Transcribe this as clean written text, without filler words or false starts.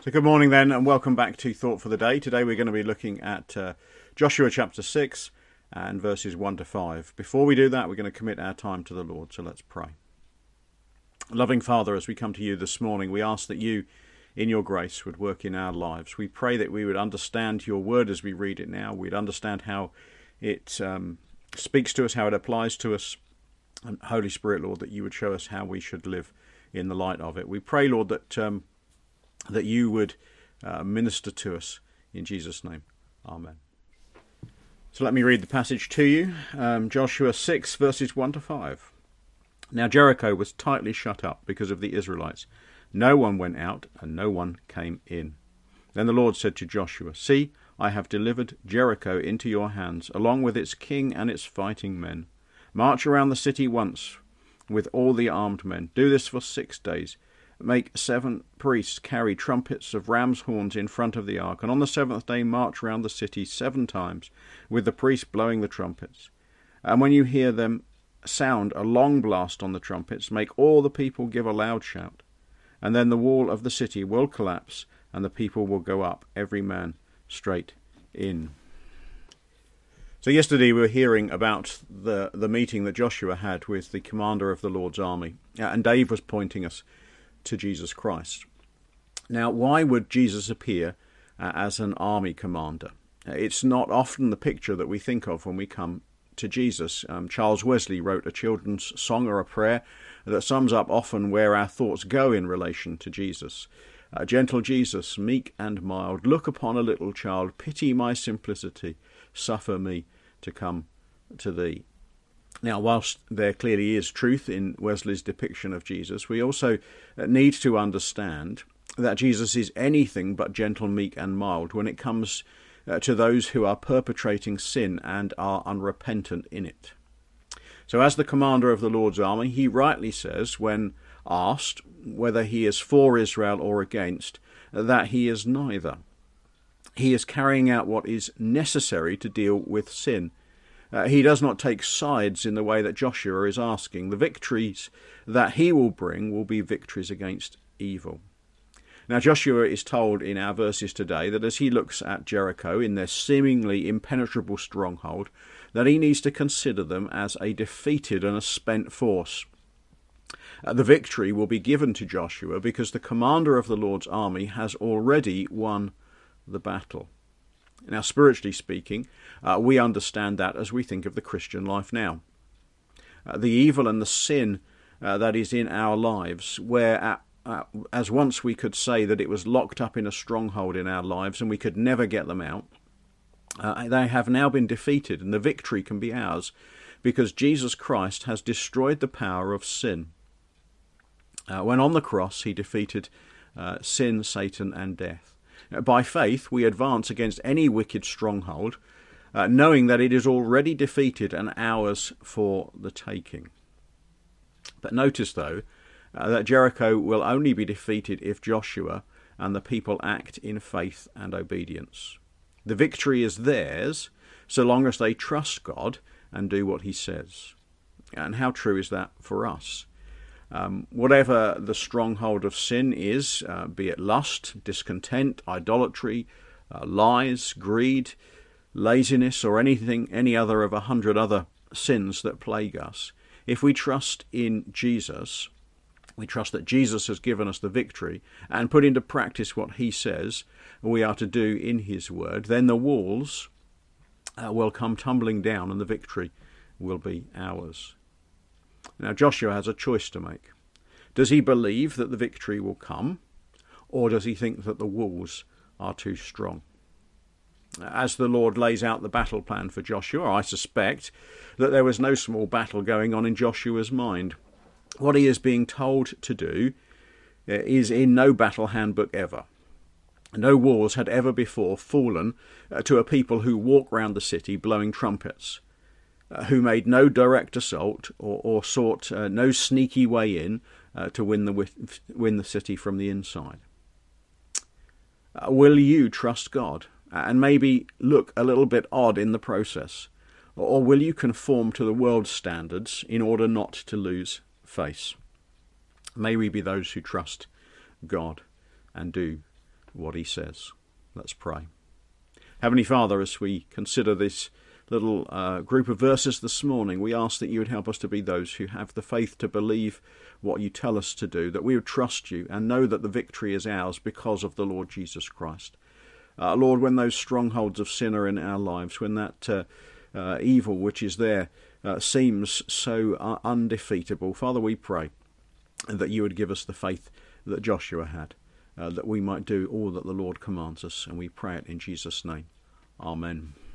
So good morning then, and welcome back to Thought for the Day. Today we're going to be looking at Joshua chapter 6 and verses 1 to 5. Before we do that, we're going to commit our time to the Lord, so let's pray. Loving Father, as we come to you this morning, we ask that you, in your grace, would work in our lives. We pray that we would understand your word as we read it now. We'd understand how it speaks to us, how it applies to us. And Holy Spirit, Lord, that you would show us how we should live in the light of it. We pray, Lord, that you would minister to us in Jesus' name. Amen. So let me read the passage to you. Joshua 6 verses 1 to 5. Now Jericho was tightly shut up because of the Israelites. No one went out and no one came in. Then the Lord said to Joshua, "See, I have delivered Jericho into your hands, along with its king and its fighting men. March around the city once with all the armed men. Do this for 6 days. Make 7 priests carry trumpets of ram's horns in front of the ark, and on the 7th day march round the city 7 times, with the priests blowing the trumpets. And when you hear them sound a long blast on the trumpets, make all the people give a loud shout. And then the wall of the city will collapse, and the people will go up, every man straight in." So yesterday we were hearing about the meeting that Joshua had with the commander of the Lord's army, and Dave was pointing us to Jesus Christ. Now, why would Jesus appear as an army commander? It's not often the picture that we think of when we come to Jesus. Charles Wesley wrote a children's song or a prayer that sums up often where our thoughts go in relation to Jesus. Gentle Jesus, meek and mild, look upon a little child, pity my simplicity, suffer me to come to thee. Now, whilst there clearly is truth in Wesley's depiction of Jesus, we also need to understand that Jesus is anything but gentle, meek and mild when it comes to those who are perpetrating sin and are unrepentant in it. So as the commander of the Lord's army, he rightly says, when asked whether he is for Israel or against, that he is neither. He is carrying out what is necessary to deal with sin. He does not take sides in the way that Joshua is asking. The victories that he will bring will be victories against evil. Now Joshua is told in our verses today that as he looks at Jericho in their seemingly impenetrable stronghold, that he needs to consider them as a defeated and a spent force. The victory will be given to Joshua because the commander of the Lord's army has already won the battle. Now, spiritually speaking, we understand that as we think of the Christian life now. The evil and the sin that is in our lives, where as once we could say that it was locked up in a stronghold in our lives and we could never get them out, they have now been defeated, and the victory can be ours because Jesus Christ has destroyed the power of sin. When on the cross, he defeated sin, Satan, and death. By faith, we advance against any wicked stronghold, knowing that it is already defeated and ours for the taking. But notice, though, that Jericho will only be defeated if Joshua and the people act in faith and obedience. The victory is theirs so long as they trust God and do what he says. And how true is that for us? Whatever the stronghold of sin is, be it lust, discontent, idolatry, lies, greed, laziness, or any other of 100 other sins that plague us, if we trust in Jesus, we trust that Jesus has given us the victory and put into practice what he says we are to do in his word, then the walls will come tumbling down and the victory will be ours. Now Joshua has a choice to make. Does he believe that the victory will come, or does he think that the walls are too strong? As the Lord lays out the battle plan for Joshua, I suspect that there was no small battle going on in Joshua's mind. What he is being told to do is in no battle handbook ever. No wars had ever before fallen to a people who walk round the city blowing trumpets, who made no direct assault or sought no sneaky way in to win the city from the inside. Will you trust God and maybe look a little bit odd in the process? Or will you conform to the world's standards in order not to lose face? May we be those who trust God and do what he says. Let's pray. Heavenly Father, as we consider this little group of verses this morning, we ask that you would help us to be those who have the faith to believe what you tell us to do, that we would trust you and know that the victory is ours because of the Lord Jesus Christ. Lord, when those strongholds of sin are in our lives, when that evil which is there seems so undefeatable, Father, we pray that you would give us the faith that Joshua had, that we might do all that the Lord commands us, and we pray it in Jesus' name. Amen.